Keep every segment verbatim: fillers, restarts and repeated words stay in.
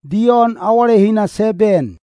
Dion awale hina seben.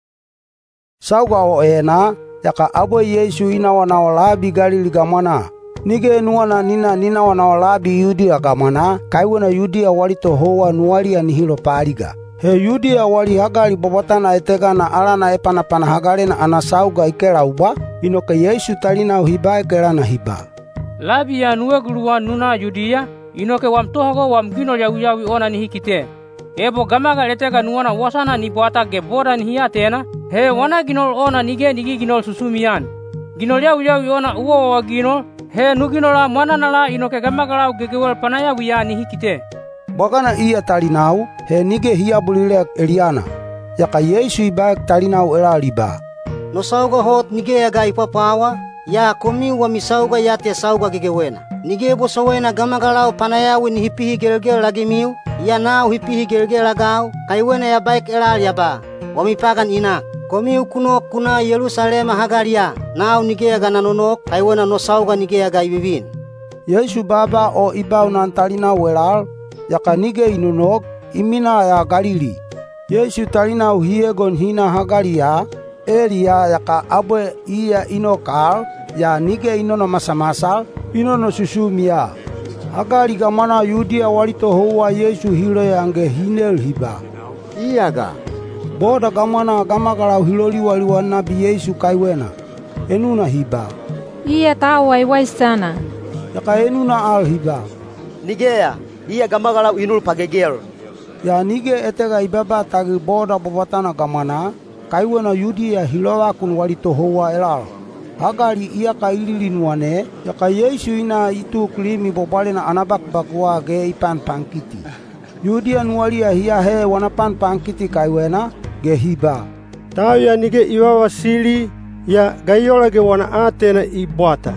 Sauga o ena yaka abo Yesu ina wana walabi Galili gamana. Nige nuana nina nina wana walabi Yudia gamana. Kaiwana Yudia walito hoa nualia nihilo paliga. He Yudia wali hagali bobotana etega na alana epana pana hagale na anasauga ikela uba. Inoka Yesu talina uhiba ikela na hiba. Labi ya nueguluwa nuna Yudia. Inoke wamtohogo wamgino yawi yawi ona nihikite. Ebo gamaga letega nuana wasana ni buata geboda ni hiya tena. He wana ginol ona nige nigi ginol susumian. Ginol yawi yawi ona uo wa ginol. He nuginola mwana nala inoke gamaga gegewel panaya wiya ni hikite. Bogana iya talinau he nige hiya bulile Eliana. Yaka Yesu ibak talinau ela liba. No sauga hot nige aga ipapawa. Ya komi wa misauga yate sauga gegewena. Nige bosowena gamagalao panayawi ni hipihi gelgel lagi miu. Ya nao hipihi gelgel lagao. Kaiwena ya baik elal yaba. Wamipagan ina. Komi ukuno kuna Yerusalema hagalia. Nao nige aga nanonok. Kaiwena no sauga nige aga ibibin. Yesu baba o ibau nantalina welal. Yaka nige inunok imina ya Galili. Yesu talina uhiyegon hina hagalia. Elia yaka abwe iya inokal. Ya nige inono masa-masal. Inono susumia. Hagali gamana Yudia walito hoa Yesu hilo yange hinel hiba. Iyaga. Boda gamana gamagala hiloli waliwa nabi Yesu kaiwena. Enuna hiba. Iya tawa iwai sana. Yaka enuna al hiba. Nigea. Iya gamagala inul pagegel. Ya nige etega ibaba tagi boda bobatana gamana. Kaiwena Yudia hilowa kun walito hoa elal. Hagali iya kailili nuane, yaka Yesu ina itu klimi bobale na anabak bakwa ge ipan pangkiti. Yudia nualia hiya he wanapan pangkiti kaiwena ge hiba. Tau ya nige iwa wasili ya gayola ge wana atena ibwata.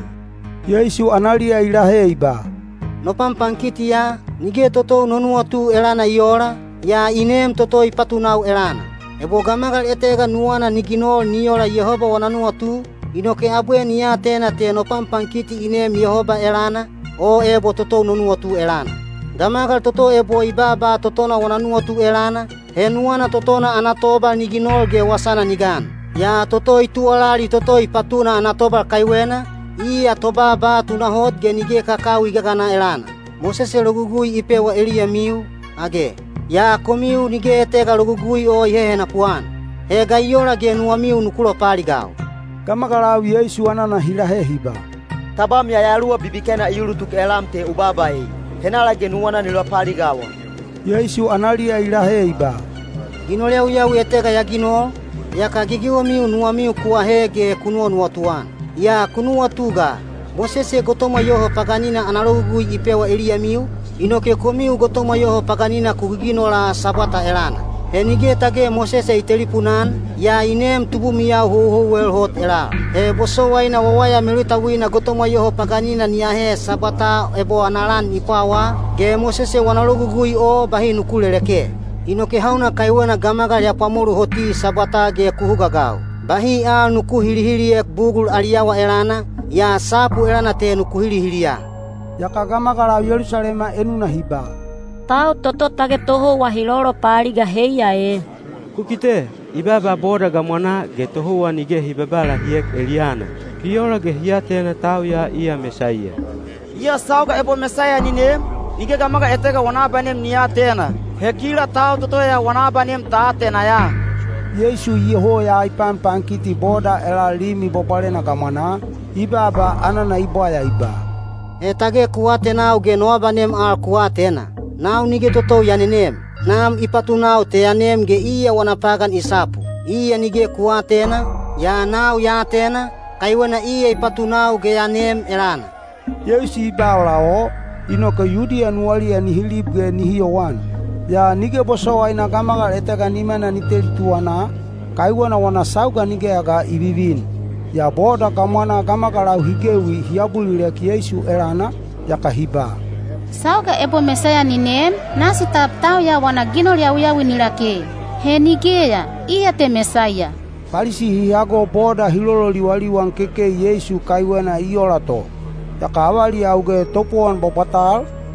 Yesu analia ilahe iba. Nopan pangkiti ya nige toto nonua tu elana iola ya inem toto ipatunau elana. Ebo gamagal etega nuana niginol niola Yehova wananua tu. Inoke abwe niya tena te no pampangkiti inem Yehova elana o ebo toto nonua tu elana. Gamagal toto ebo ibaba totona wananua tu elana he nuana totona anatoba niginol ge wasana nigan. Ya toto itu alali toto ipatuna anatoba kaiwena iya toba ba tunahot ge nige kakau igagana elana. Moses logugui ipewa Elia miu age. Ya komiu nige etega logugui o yehe na puan. He gayola ge nuamiu nukulo paligao. Gamagalau Yesu anana hilahe hiba. Tabam ya yarua bibikena iulutuk elam te ubabai. Henala genuana nilwa paligawa. Yesu analia ilahe hiba. Ginolea uyawi etega ya ginol. Yaka gigiwa miu nuwa miu kuwa hege kunuwa nuwa tuan. Ya kunuwa tuga. Mosese gotoma yoho paganina analogugui ipewa Elia miu. Inoke komiu gotoma yoho paganina kugiginola sabata elana. He nige tage Mosese itelipunan ya inem tubu miyau ho ho wel hot ela. He boso waina wawaya melita wina gotoma yoho paganina niahe sabata ebo analan ipawa. Ge Mosese wanalogugui o bahi nukuleleke. Inoke hauna kaiwena gamagal ya pamuru hoti sabata ge kuhugagau. Bahi al nukuhilihili ek bugul aliyawa elana ya sapu elana te nukuhilihilia. Yaka gamagalau Yerusalema enuna hiba. Tau toto tage toho wahiloro paliga heia e. Kukite, ibaba boda gamwana ge toho wa nige hibabala hiek Eliana. Kiola ge hiya tena tau ya iya Mesaya. Iya sauga ebo Mesaya ninem, nige gamaga etega wanabanem niya tena. Hekila tau toto ya wanabanem ta tena ya. Yesu yeho ya ipan pangkiti boda ela limi bopale na gamana, ibaba anana iboya iba. Etage kuatena uge noabanem al kuatena. Nau nige toto yanenem. Nam ipatunau te yanem ge iya wanapagan isapu. Iya nige kuatena. Ya nau ya tena. Kaiwena iya ipatunau ge yanem elana. Yesu ibao lao. Inoka Yudia nualia nihilib ge nihiyowan. Ya nige bosowa ina gamagal etega nimana nitelituana. Kaiwena wanasauga nige aga ibibin. Ya boda gamana gamagalau higewi hiabulile Yesu elana. Yaka hiba. Sauga ebo Mesaya ninem nasi taptau ya wana ginol ya uyawi nilake. He nigeya iya te Mesaya. Palisi hiago boda hilolo liwali wankeke Yesu kaiwena iolato. Yaka awali auge topuan bopatal.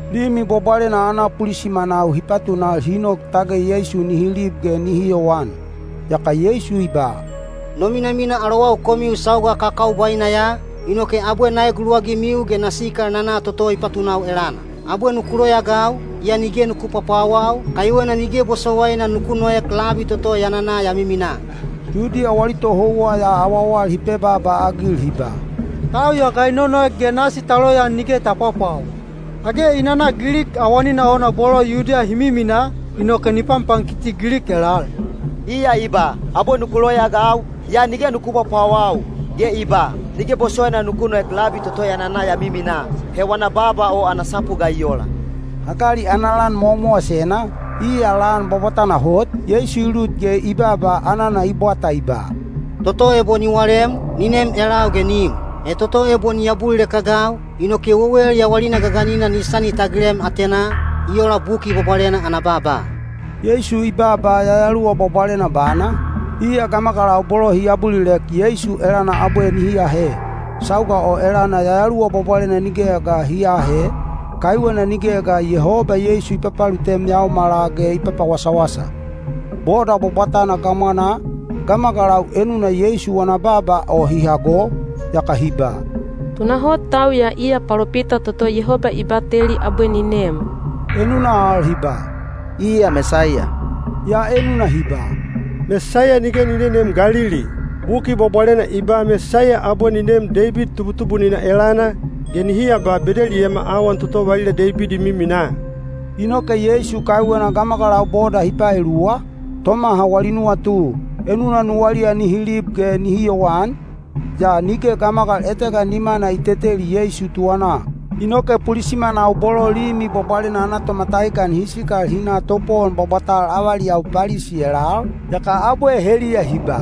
Limi bobale na ana polisi manau hipatu na hinok tage Yesu ni hilib ge ni hiyowan. Yaka Yesu iba. Nomina mina arawa ukomi usauga kakau baina ya inoke abwe nae guluagi miu ge nasika nana toto ipatu nau elana. Abwe nukuro ya gau ya nige nukupa pawau kaiwe na nige bosowai na nukuno ya klabi toto ya nana ya mimina. Yudi awalito hoa ya awawal hipeba ba agil hiba. Tau ya kainono ge nasi talo ya nige tapapau. Age inana gilik awani na ona bolo yudia himimina inoke nipampang kiti gilik elal. Iya iba, abo nukulo ya gau, ya nige nukupa pawau. Ge iba, nige bosoe na nukuno ya klabi toto ya nana ya mimina. Hewana baba o anasapu gaiola. Hakali analan momo sena, iya lan bobotana hot, Yesu ilut ge iba ba anana ibuata iba. Toto ebo ni walem, ninem elau ge nim. E toto ebo ni yabule kagau, inoke wewel ya walina gaganina nisani taglem atena, iola buki bobalena anababa. Yesu ibaba ya yaluwa bobalena bana, iya gamakala bolo hiyabulilek Yesu elana abwe ni hiya he. Sauga o elana ya yaluwa bobalena nigega hiya he, kaiwana nigega Yehova Yesu ipapalutem yao malage ipapa wasawasa. Boda bobatana kamana, gamakala enuna Yesu wana baba o hihago, yakahiba. Tunahot tau ya ia palopita toto Yehova ibateli abwe ni nem. Enuna alhiba. Iya Mesaya. Ya enuna hiba. Mesaya nige ni nem Galili. Buki bobolena iba Mesaya abwe ni nem David tubutubu nina elana. Geni hiya ba bedeli yema awan toto walila David mimina. Inoke Yesu kaiwana gamakala boda hipa elua. Toma hawalinua tu. Enuna nuwalia ni hilib ge ni hiyowan. Ja nike gamakal etega nimana iteteli Yesu tuana. Inoke polisi mana ubolo limi bobale na anato mataikan hisikal hina topon bobatal awali au palisi elal. Yaka abwe heli ya hiba.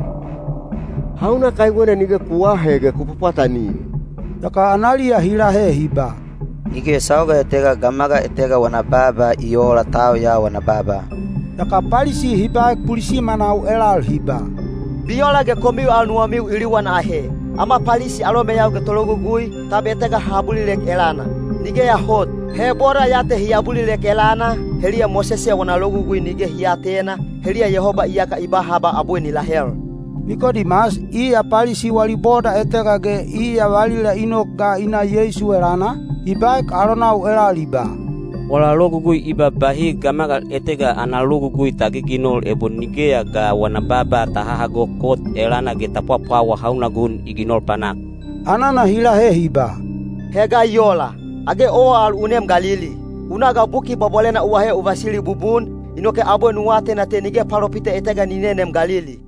Hauna kaiwana nige kuwahege kupupatani. Yaka anali ya hila he hiba. Nige sauga etega gamaga etega wana baba iola tau ya wana baba. Yaka palisi hiba polisi mana u elal hiba. Biola ge komiu anuamiu iliwan ahe. Ama palisi alome yao ge tologu gui tabe etega habulilek elana. Nige ya hot. He bora yate hiyabulilek elana. Helia Mosese wana logu gui nige hiyatena. Helia Yehova iyaka ibahaba abwe ni lahel. Nikodimas, iya palisi wali boda etega ge iya walila inoka ina Yesu elana. Ibaik alona u elaliba. Wala logu gui iba bahi gamagal etega ana logu gui tagiginol ebo nigea ga wana baba tahahago kot elana ge tapwa pawa hauna gun iginol panak. Anana hila he hiba. Hega yola, age o al unem Galili. Unaga buki babolena uwahe uvasili bubun, inoke abwe nuwate na tenige paropite etega ninenem Galili.